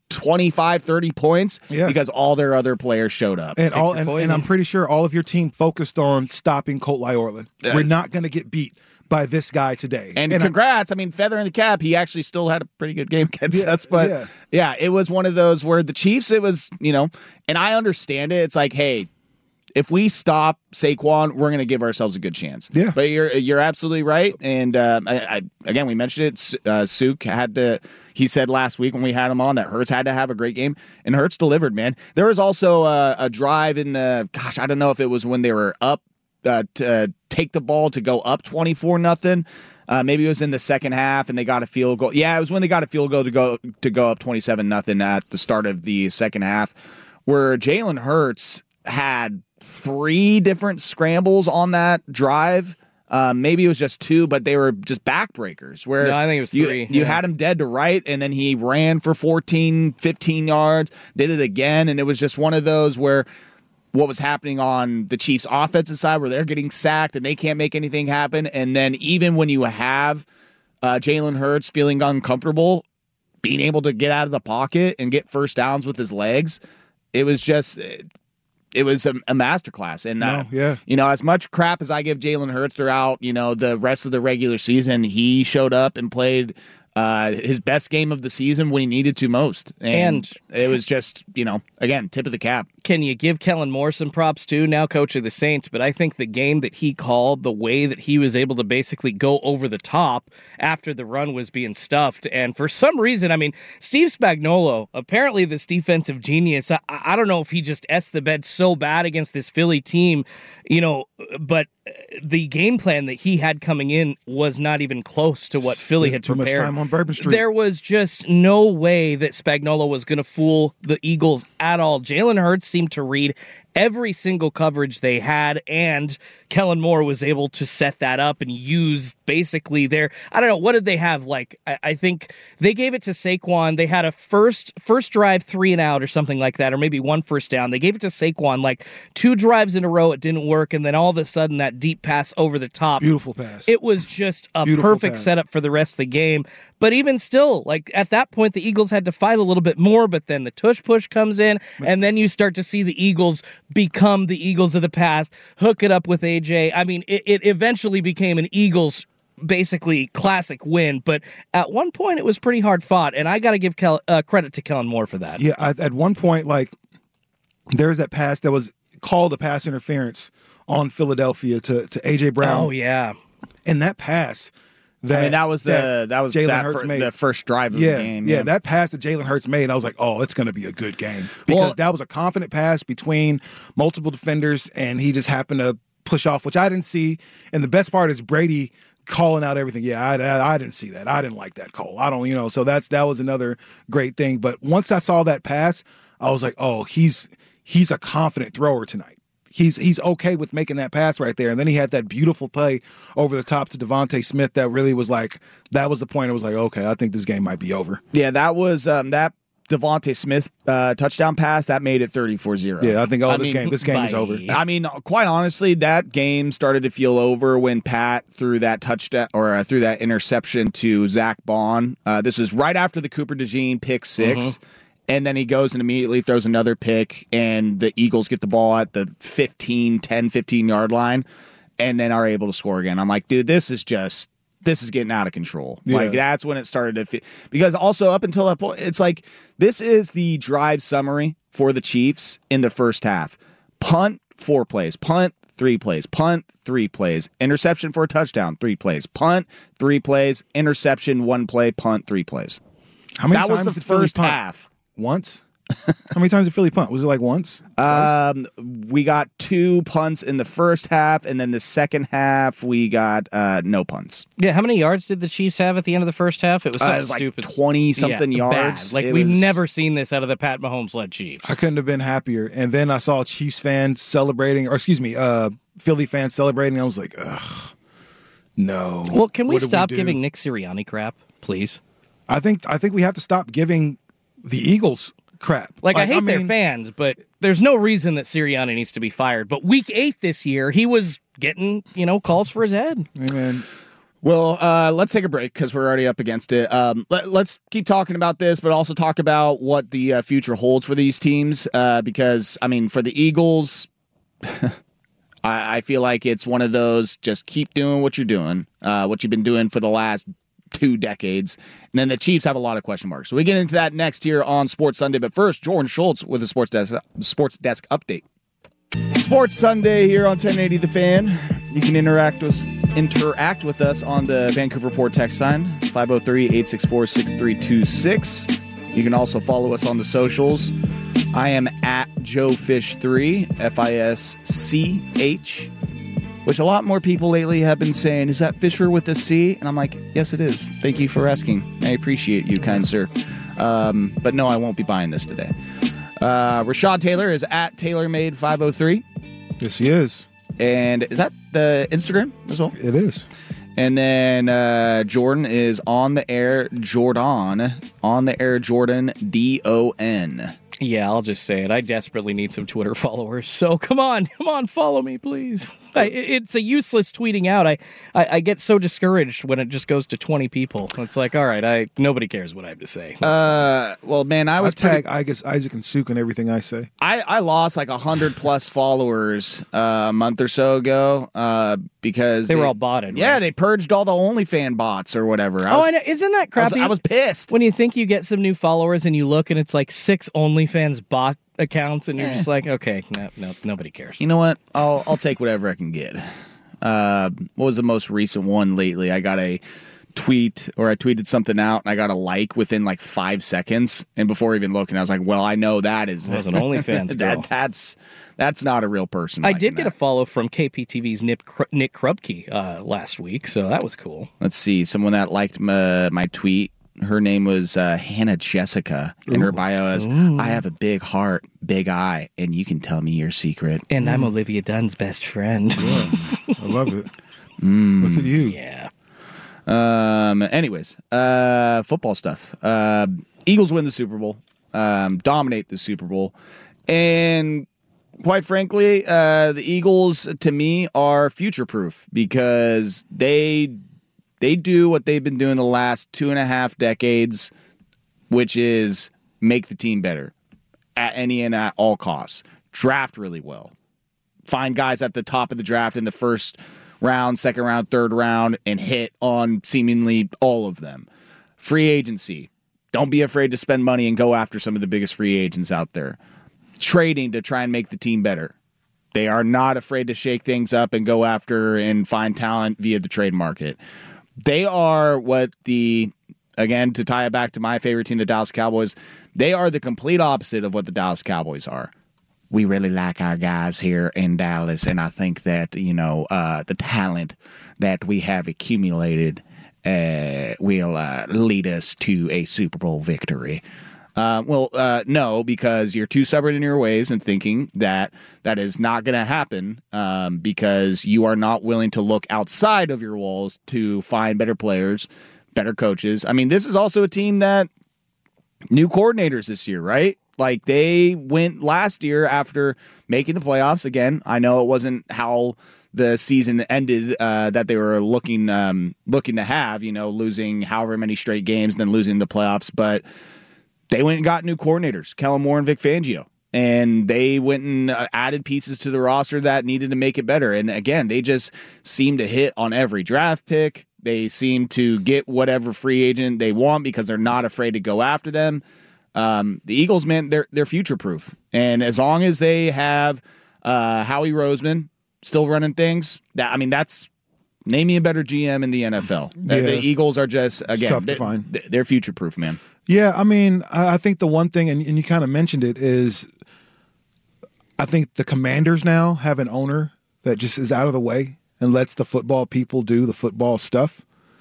25, 30 points because all their other players showed up. And I'm pretty sure all of your team focused on stopping Colt Laerla. We're not going to get beat by this guy today. And congrats. I mean, feather in the cap, he actually still had a pretty good game against us. But yeah, it was one of those where the Chiefs, it was, and I understand it. It's like, hey, if we stop Saquon, we're going to give ourselves a good chance. Yeah. But you're absolutely right. And again, we mentioned it. Suk had to. He said last week when we had him on that Hurts had to have a great game, and Hurts delivered, man. There was also a drive in the, I don't know if it was when they were up to take the ball to go up 24-0. Maybe it was in the second half and they got a field goal. Yeah, it was when they got a field goal to go up 27-0 at the start of the second half, where Jalen Hurts had 3 different scrambles on that drive. Maybe it was just 2, but they were just backbreakers. Where I think it was 3. You had him dead to right, and then he ran for 14, 15 yards, did it again, and it was just one of those where what was happening on the Chiefs' offensive side, where they're getting sacked and they can't make anything happen, and then even when you have Jalen Hurts feeling uncomfortable, being able to get out of the pocket and get first downs with his legs, it was just... It was a masterclass. And, as much crap as I give Jalen Hurts throughout, the rest of the regular season, he showed up and played his best game of the season when he needed to most. And it was just, again, tip of the cap. Can you give Kellen Moore some props too, now coach of the Saints? But I think the game that he called, the way that he was able to basically go over the top after the run was being stuffed. And for some reason, I mean, Steve Spagnuolo, apparently this defensive genius, I don't know if he just essed the bed so bad against this Philly team, but the game plan that he had coming in was not even close to what Philly had prepared. Too much time on Bourbon Street. There was just no way that Spagnuolo was going to fool the Eagles at all. Jalen Hurts seemed to read every single coverage they had, and Kellen Moore was able to set that up and use basically their, I don't know, what did they have? Like, I think they gave it to Saquon. They had a first drive 3 and out or something like that, or maybe 1 first down. They gave it to Saquon like 2 drives in a row. It didn't work, and then all of a sudden that deep pass over the top. Beautiful pass. It was just a perfect setup for the rest of the game. But even still, like at that point, the Eagles had to fight a little bit more, but then the tush push comes in, and then you start to see the Eagles become the Eagles of the past, hook it up with AJ. I mean, it eventually became an Eagles basically classic win, but at one point it was pretty hard fought, and I got to give credit to Kellen Moore for that. Yeah, at one point, like, there's that pass that was called a pass interference on Philadelphia to AJ Brown. Oh yeah, and that pass. That was Jalen Hurts made the first drive of the game. Yeah, that pass that Jalen Hurts made, I was like, oh, it's going to be a good game. Because that was a confident pass between multiple defenders, and he just happened to push off, which I didn't see. And the best part is Brady calling out everything. Yeah, I didn't see that. I didn't like that call. I don't, so that was another great thing. But once I saw that pass, I was like, oh, he's a confident thrower tonight. He's okay with making that pass right there. And then he had that beautiful play over the top to Devontae Smith that really was like, that was the point. It was like, okay, I think this game might be over. Yeah, that was that Devontae Smith touchdown pass, that made it 34-0. Yeah, I think this game is over. I mean, quite honestly, that game started to feel over when Pat threw that touchdown or threw that interception to Zach Bond. This was right after the Cooper DeJean pick 6. And then he goes and immediately throws another pick, and the Eagles get the ball at the 15-yard line and then are able to score again. I'm like, dude, this is getting out of control. Yeah. Like, that's when it started to feel. Because also up until that point, it's like, this is the drive summary for the Chiefs in the first half. Punt, 4 plays. Punt, 3 plays. Punt, 3 plays. Interception for a touchdown, 3 plays. Punt, 3 plays. Interception, 1 play. Punt, 3 plays. How many that times was the did Philly first punt? half. Once? How many times did Philly punt? Was it like once? We got 2 punts in the first half, and then the second half we got no punts. Yeah, how many yards did the Chiefs have at the end of the first half? It was something like stupid. 20-something yards. Bad. Like, we've never seen this out of the Pat Mahomes-led Chiefs. I couldn't have been happier. And then I saw Chiefs fans celebrating, Philly fans celebrating. I was like, ugh, no. Well, can we stop giving Nick Sirianni crap, please? I think we have to stop giving the Eagles crap. I hate their fans, but there's no reason that Sirianni needs to be fired. But week 8 this year, he was getting, calls for his head. Amen. Well, let's take a break because we're already up against it. Let's keep talking about this, but also talk about what the future holds for these teams. Because, I mean, for the Eagles, I feel like it's one of those, just keep doing what you're doing, what you've been doing for the last 2 decades. And then the Chiefs have a lot of question marks. So we get into that next here on Sports Sunday. But first, Jordan Schultz with a Sports Desk update. Sports Sunday here on 1080 The Fan. You can interact with us on the Vancouver Report text sign, 503-864-6326. You can also follow us on the socials. I am at JoeFish3, FISCH, which a lot more people lately have been saying, is that Fisher with a C? And I'm like, yes, it is. Thank you for asking. I appreciate you, kind sir. But no, I won't be buying this today. Rashad Taylor is at TaylorMade503. Yes, he is. And is that the Instagram as well? It is. And then Jordan is on the air Jordan, DON. Yeah, I'll just say it. I desperately need some Twitter followers. So come on, follow me, please. It's a useless tweeting out. I get so discouraged when it just goes to 20 people. It's like, all right, nobody cares what I have to say. Well, man, I tag Isaac and Suk in everything I say. I lost like 100+ followers a month or so ago because they were all botted. Yeah, right? They purged all the OnlyFans bots or whatever. I know. Isn't that crappy? I was pissed. When you think you get some new followers and you look and it's like 6 OnlyFans bot accounts and you're just like, okay, no, nobody cares. You know what? I'll take whatever I can get. What was the most recent one lately? I got a tweet, or I tweeted something out and I got a like within like 5 seconds, and before even looking I was like, well, I know that is an OnlyFans girl. That's not a real person. I did get a follow from KPTV's Nick Krupke last week, so that was cool. Let's see, someone that liked my tweet. Her name was Hannah Jessica. In her bio is, I have a big heart, big eye, and you can tell me your secret. And I'm Olivia Dunn's best friend. Yeah, I love it. Look at you. Yeah. Anyways, football stuff. Eagles win the Super Bowl, dominate the Super Bowl, and quite frankly, the Eagles to me are future-proof because they do what they've been doing the last 2.5 decades, which is make the team better at any and at all costs. Draft really well. Find guys at the top of the draft in the first round, second round, third round, and hit on seemingly all of them. Free agency. Don't be afraid to spend money and go after some of the biggest free agents out there. Trading to try and make the team better. They are not afraid to shake things up and go after and find talent via the trade market. They are again, to tie it back to my favorite team, the Dallas Cowboys, they are the complete opposite of what the Dallas Cowboys are. We really like our guys here in Dallas, and I think that, the talent that we have accumulated will lead us to a Super Bowl victory. No, because you're too stubborn in your ways and thinking that is not going to happen because you are not willing to look outside of your walls to find better players, better coaches. I mean, this is also a team that new coordinators this year, right? Like they went last year after making the playoffs. Again, I know it wasn't how the season ended that they were looking to have, losing however many straight games and then losing the playoffs. But they went and got new coordinators, Kellen Moore and Vic Fangio. And they went and added pieces to the roster that needed to make it better. And again, they just seem to hit on every draft pick. They seem to get whatever free agent they want because they're not afraid to go after them. The Eagles, man, they're future-proof. And as long as they have Howie Roseman still running things, that's name me a better GM in the NFL. Yeah. The Eagles are just, again, tough to find. They're future-proof, man. Yeah, I think the one thing, and you kind of mentioned it, is I think the Commanders now have an owner that just is out of the way and lets the football people do the football stuff.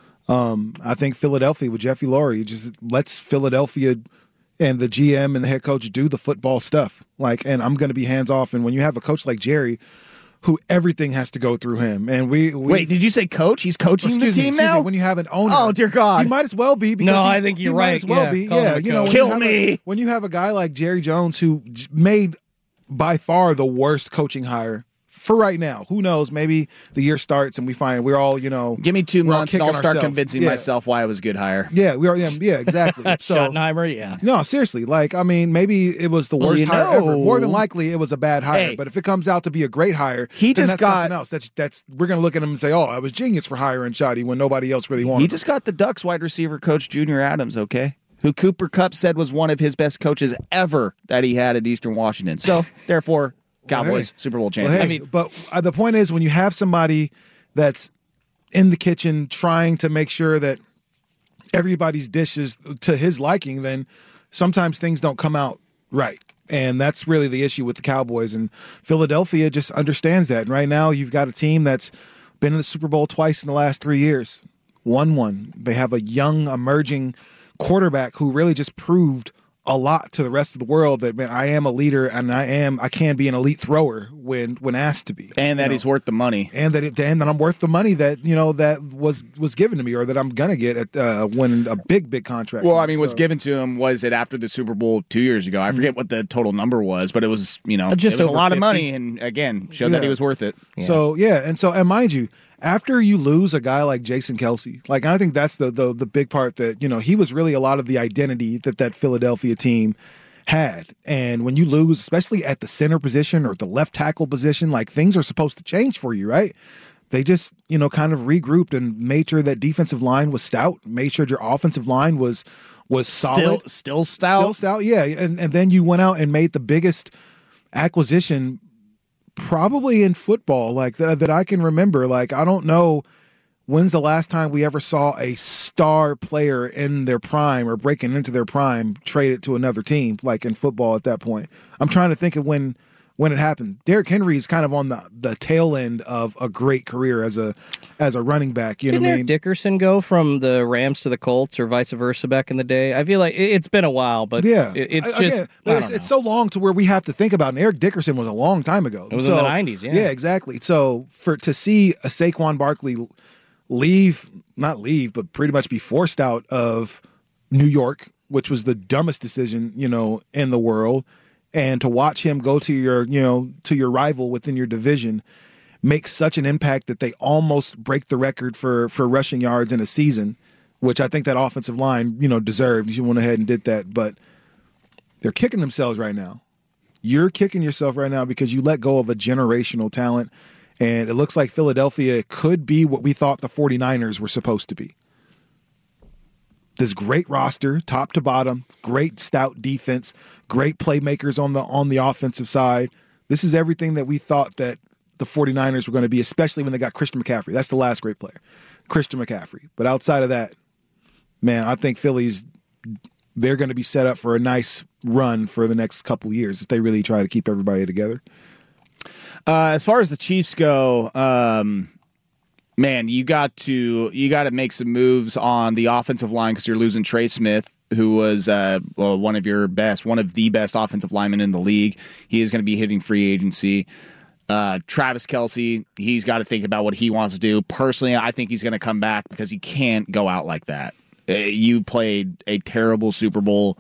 I think Philadelphia with Jeffy Lurie just lets Philadelphia and the GM and the head coach do the football stuff. And I'm going to be hands off. And when you have a coach like Jerry, who everything has to go through him, and we wait, did you say coach? He's coaching the team now. When you have an owner, oh dear God, he might as well be. Because I think you're right. Might as well be. Yeah, kill me. When you have a guy like Jerry Jones who made by far the worst coaching hire for right now. Who knows? Maybe the year starts and we find we're all, give me 2 months and I'll start convincing myself why it was a good hire. Yeah, we are. Yeah, exactly. So Schottenheimer, yeah. No, seriously. Maybe it was the worst hire ever. More than likely, it was a bad hire. But if it comes out to be a great hire, he just got something else. That's we're gonna look at him and say, "Oh, I was genius for hiring Schotty when nobody else really wanted." He just got the Ducks wide receiver coach Junior Adams. Okay. Who Cooper Kupp said was one of his best coaches ever that he had at Eastern Washington. So, therefore, Cowboys, Super Bowl champions. But the point is, when you have somebody that's in the kitchen trying to make sure that everybody's dish is to his liking, then sometimes things don't come out right. And that's really the issue with the Cowboys. And Philadelphia just understands that. And right now, you've got a team that's been in the Super Bowl twice in the last 3 years. 1-1. They have a young, emerging quarterback who really just proved a lot to the rest of the world that, man, I am a leader and I can be an elite thrower when asked to be, and that he's worth the money, and that I'm worth the money that that was given to me, or that I'm gonna get at winning a big contract. Well, what's given to him was it after the Super Bowl 2 years ago. I forget what the total number was, but it was just it was a lot 50. Of money, and again showed that he was worth it. Yeah. So and mind you, after you lose a guy like Jason Kelce, I think that's the big part that, he was really a lot of the identity that Philadelphia team had. And when you lose, especially at the center position or the left tackle position, things are supposed to change for you, right? They just, kind of regrouped and made sure that defensive line was stout, made sure your offensive line was solid. Still stout? Still stout, yeah. And then you went out and made the biggest acquisition probably in football that I can remember. I don't know when's the last time we ever saw a star player in their prime or breaking into their prime traded to another team in football at that point. I'm trying to think of when it happened. Derrick Henry is kind of on the tail end of a great career as a running back. Didn't Eric Dickerson go from the Rams to the Colts or vice versa back in the day? I feel like it's been a while, but it's so long to where we have to think about it. And Eric Dickerson was a long time ago. It was in the 90s, yeah. Yeah, exactly. So to see a Saquon Barkley not leave, but pretty much be forced out of New York, which was the dumbest decision, in the world, and to watch him go to your rival within your division make such an impact that they almost break the record for rushing yards in a season, which I think that offensive line, deserved. You went ahead and did that, but they're kicking themselves right now. You're kicking yourself right now because you let go of a generational talent, and it looks like Philadelphia could be what we thought the 49ers were supposed to be. This great roster, top to bottom, great stout defense, great playmakers on the offensive side. This is everything that we thought that the 49ers were going to be, especially when they got Christian McCaffrey. That's the last great player, Christian McCaffrey. But outside of that, man, I think they're going to be set up for a nice run for the next couple of years if they really try to keep everybody together. As far as the Chiefs go, man, you got to make some moves on the offensive line because you're losing Trey Smith, who was one of the best offensive linemen in the league. He is going to be hitting free agency. Travis Kelce, he's got to think about what he wants to do. Personally, I think he's going to come back because he can't go out like that. You played a terrible Super Bowl.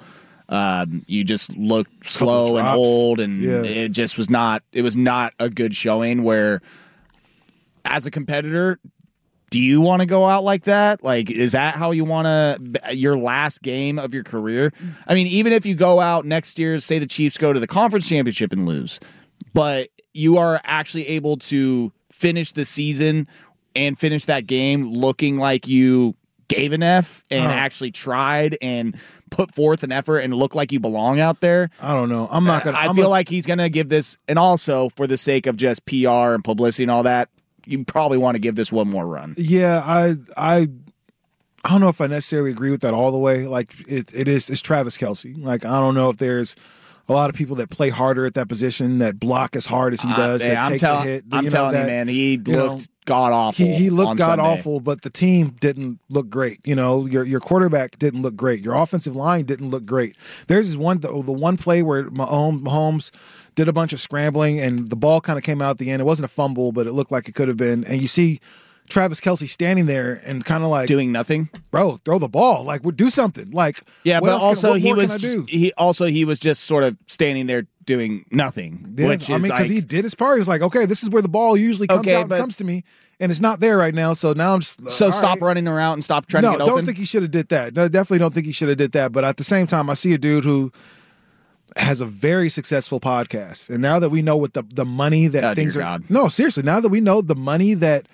You just looked slow and old, and it just was not. It was not a good showing. Where, as a competitor, do you want to go out like that? Like, is that how you want to your last game of your career? I mean, even if you go out next year, say the Chiefs go to the conference championship and lose, but you are actually able to finish the season and finish that game looking like you gave an F and actually tried and put forth an effort and look like you belong out there. I don't know. I'm not gonna. I feel like he's gonna give this, and also for the sake of just PR and publicity and all that, you probably want to give this one more run. Yeah, I don't know if I necessarily agree with that all the way. Like it's Travis Kelce. Like, I don't know if there's a lot of people that play harder at that position, that block as hard as he does, that take the hit. I'm telling you, man, he looked god awful. He looked god awful, but the team didn't look great. You know, your quarterback didn't look great. Your offensive line didn't look great. There's this one, the one play where Mahomes did a bunch of scrambling and the ball kind of came out at the end. It wasn't a fumble, but it looked like it could have been. And you see Travis Kelce standing there and kind of like doing nothing. Bro, throw the ball. Like, do something. Like, yeah, but also he was just sort of standing there doing nothing. Yeah, which I mean, because he did his part. He's like, okay, this is where the ball usually comes out and comes to me, and it's not there right now. So now I'm just stop running around and stop trying to get open. No, don't think he should have did that. No, definitely don't think he should have did that. But at the same time, I see a dude who has a very successful podcast, and now that we know what the money that things are. No, seriously, now that we know the money that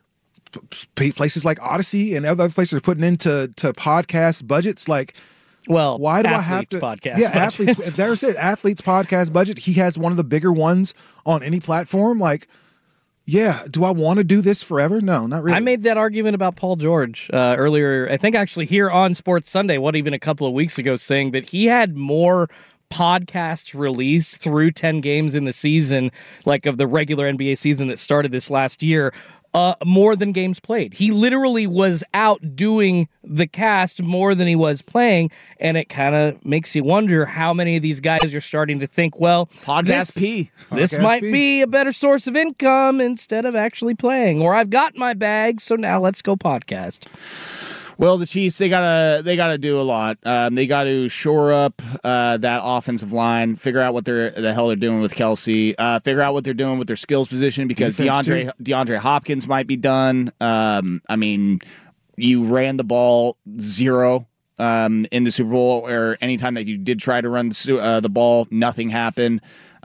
places like Odyssey and other places are putting into podcast budgets, like, well, why do I have to? Podcast yeah, athletes. There's it. Athletes podcast budget. He has one of the bigger ones on any platform. Like, yeah, do I want to do this forever? No, not really. I made that argument about Paul George earlier. I think actually here on Sports Sunday, even a couple of weeks ago, saying that he had more podcasts released through 10 games in the season, like of the regular NBA season that started this last year. More than games played. He literally was out doing the cast more than he was playing, and it kind of makes you wonder how many of these guys are starting to think, well, this might be a better source of income instead of actually playing, or I've got my bag, so now let's go podcast. Well, the Chiefs, they gotta do a lot. They got to shore up that offensive line, figure out what the hell they're doing with Kelce, figure out what they're doing with their skills position, because DeAndre Hopkins might be done. I mean, you ran the ball 0 in the Super Bowl, or anytime that you did try to run the ball, nothing happened.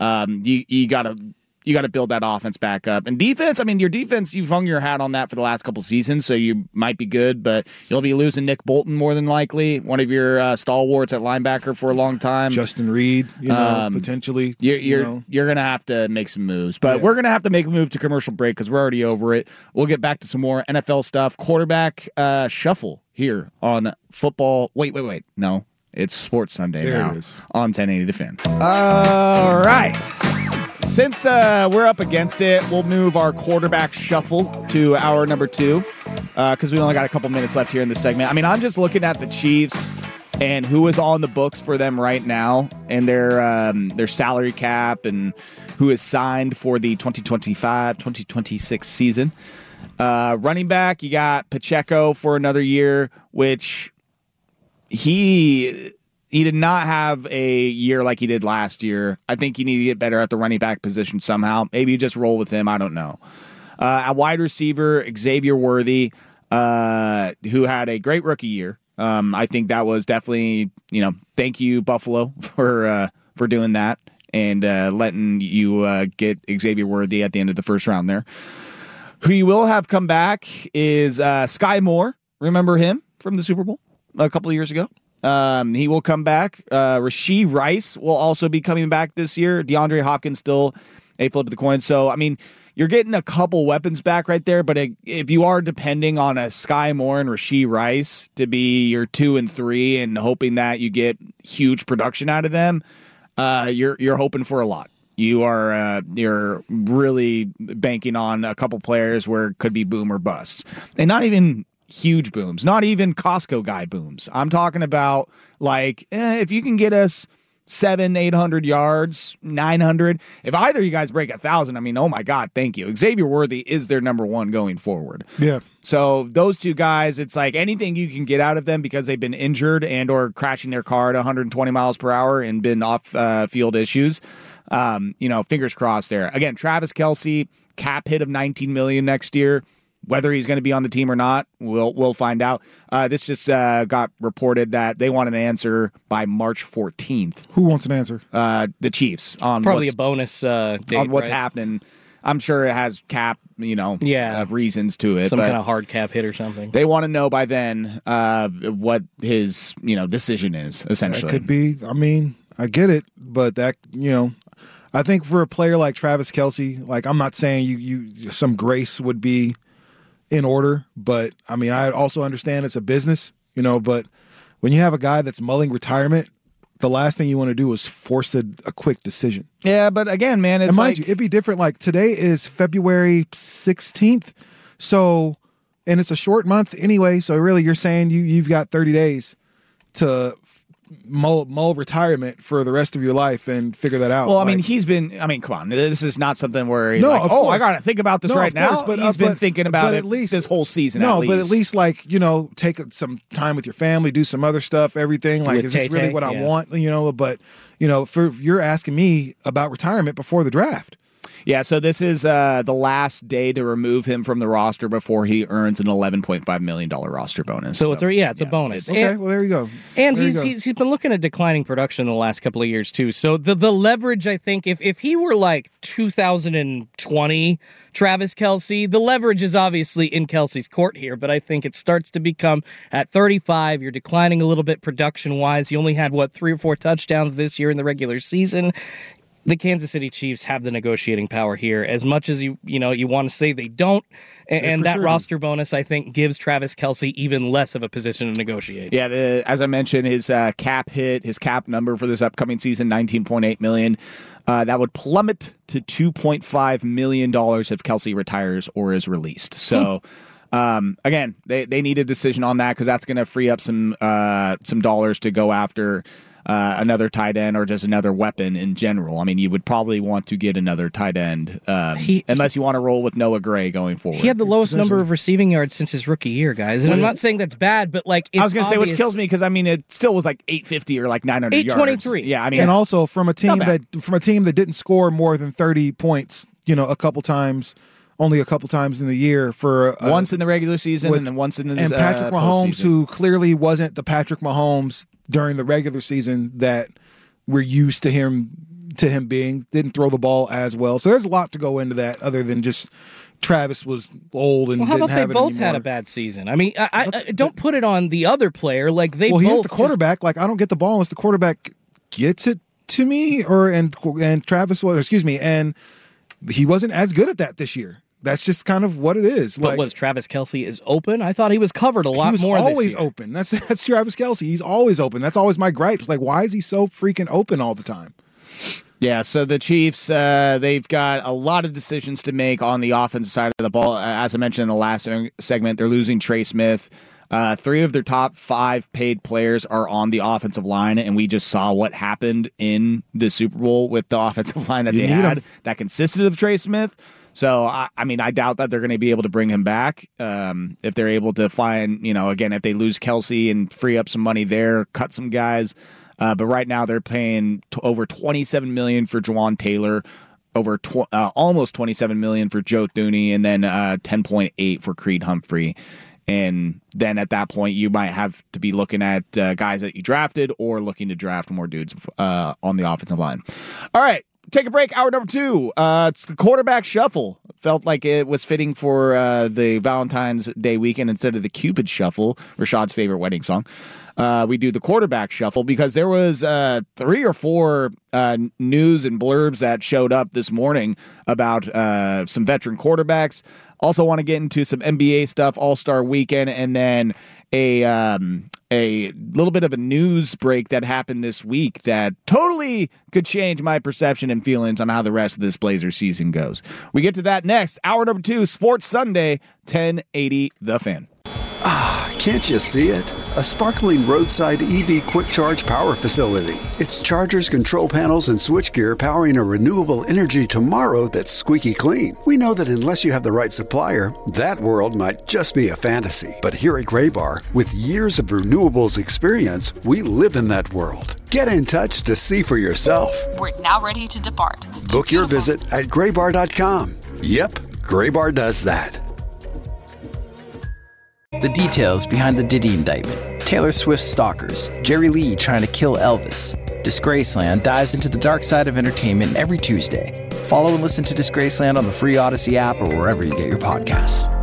You got to build that offense back up. And defense, I mean, your defense, you've hung your hat on that for the last couple seasons, so you might be good, but you'll be losing Nick Bolton more than likely, one of your stalwarts at linebacker for a long time. Justin Reed, potentially. You're going to have to make some moves. But we're going to have to make a move to commercial break because we're already over it. We'll get back to some more NFL stuff. Quarterback shuffle here on football. Wait. No, it's Sports Sunday now. It is. On 1080 The Fan. All right. Since we're up against it, we'll move our quarterback shuffle to hour number 2 because we only got a couple minutes left here in this segment. I mean, I'm just looking at the Chiefs and who is on the books for them right now and their salary cap and who is signed for the 2025-2026 season. Running back, you got Pacheco for another year, which he did not have a year like he did last year. I think you need to get better at the running back position somehow. Maybe you just roll with him. I don't know. At wide receiver, Xavier Worthy, who had a great rookie year. I think that was definitely, thank you, Buffalo, for doing that and letting you get Xavier Worthy at the end of the first round there. Who you will have come back is Sky Moore. Remember him from the Super Bowl a couple of years ago? He will come back. Rashee Rice will also be coming back this year. DeAndre Hopkins still a flip of the coin. So, I mean, you're getting a couple weapons back right there, but if you are depending on a Sky Moore and Rashee Rice to be your 2 and 3 and hoping that you get huge production out of them, you're hoping for a lot. You're really banking on a couple players where it could be boom or bust. And not even huge booms, not even Costco guy booms. I'm talking about if you can get us 800 yards, 900. If either of you guys break 1,000, I mean, oh my God, thank you. Xavier Worthy is their number one going forward. Yeah. So those two guys, it's like anything you can get out of them because they've been injured and or crashing their car at 120 miles per hour and been off field issues. Fingers crossed there. Again, Travis Kelce, cap hit of $19 million next year. Whether he's going to be on the team or not, we'll find out. This just got reported that they want an answer by March 14th. Who wants an answer? The Chiefs on probably a bonus date, on what's right? happening. I'm sure it has cap, reasons to it. Some kind of hard cap hit or something. They want to know by then what his decision is. Essentially, it could be. I mean, I get it, but that I think for a player like Travis Kelce, like I'm not saying you some grace would be in order, but I mean, I also understand it's a business, but when you have a guy that's mulling retirement, the last thing you want to do is force a quick decision. Yeah, but again, man, it's mind you, it'd be different. Like today is February 16th, and it's a short month anyway, so really you're saying you've got 30 days to mull retirement for the rest of your life and figure that out. Well, I mean, come on. This is not something where he's I got to think about this right now. But he's been thinking about it this whole season. But at least take some time with your family, do some other stuff, everything. Like, is this really what I want? But you're asking me about retirement before the draft. Yeah, so this is the last day to remove him from the roster before he earns an $11.5 million roster bonus. So it's a bonus. Okay, well, there you go. And he's been looking at declining production in the last couple of years, too. So the leverage, I think, if he were like 2020 Travis Kelce, the leverage is obviously in Kelce's court here, but I think it starts to become at 35, you're declining a little bit production-wise. He only had, 3 or 4 touchdowns this year in the regular season. The Kansas City Chiefs have the negotiating power here, as much as you want to say they don't, and that roster bonus, I think, gives Travis Kelce even less of a position to negotiate. Yeah, as I mentioned, his cap number for this upcoming season, $19.8 million. That would plummet to $2.5 million if Kelce retires or is released. So, again, they need a decision on that because that's going to free up some dollars to go after another tight end or just another weapon in general. I mean, you would probably want to get another tight end unless you want to roll with Noah Gray going forward. He had the lowest number of receiving yards since his rookie year, guys. And I'm not saying that's bad, but I was going to say, which kills me because I mean, it still was like 850 or like 900 yards. 823. Yeah, I mean, and also from a team that didn't score more than 30 points, only a couple times in the year for once in the regular season and then once in the and Patrick Mahomes, who clearly wasn't the Patrick Mahomes during the regular season that we're used to him being, didn't throw the ball as well. So there's a lot to go into that other than just Travis was old and how didn't about have they it both anymore. had a bad season? I mean, I don't put it on the other player. Like they well, both. He's the quarterback. Like I don't get the ball unless the quarterback gets it to me, and Travis was. Excuse me, and he wasn't as good at that this year. That's just kind of what it is. But was Travis Kelce is open? I thought he was covered a lot more. He was always this year. open. That's Travis Kelce. He's always open. That's always my gripes. Like, why is he so freaking open all the time? Yeah, so the Chiefs, they've got a lot of decisions to make on the offensive side of the ball. As I mentioned in the last segment, they're losing Trey Smith. 3 of their top 5 paid players are on the offensive line, and we just saw what happened in the Super Bowl with the offensive line that they had that consisted of Trey Smith. So, I mean, I doubt that they're going to be able to bring him back if they're able to find, again, if they lose Kelce and free up some money there, cut some guys. But right now they're paying over $27 million for Juwan Taylor, over almost $27 million for Joe Thuney, and then $10.8 for Creed Humphrey. And then at that point, you might have to be looking at guys that you drafted or looking to draft more dudes on the offensive line. All right. Take a break. Hour number 2. It's the quarterback shuffle. Felt like it was fitting for the Valentine's Day weekend instead of the Cupid Shuffle, Rashad's favorite wedding song. We do the quarterback shuffle because there was 3 or 4 news and blurbs that showed up this morning about some veteran quarterbacks. Also want to get into some NBA stuff, All-Star Weekend, and then a little bit of a news break that happened this week that totally could change my perception and feelings on how the rest of this Blazer season goes. We get to that next. Hour number 2, Sports Sunday, 1080 The Fan. Can't you see it? a sparkling roadside EV quick charge power facility. It's chargers, control panels, and switchgear powering a renewable energy tomorrow that's squeaky clean. We know that unless you have the right supplier, that world might just be a fantasy. But here at Graybar, with years of renewables experience, we live in that world. Get in touch to see for yourself. We're now ready to depart. Book your visit at graybar.com. Yep, Graybar does that. The details behind the Diddy indictment, Taylor Swift's stalkers, Jerry Lee trying to kill Elvis. Disgraceland dives into the dark side of entertainment every Tuesday. Follow and listen to Disgraceland on the free Odyssey app or wherever you get your podcasts.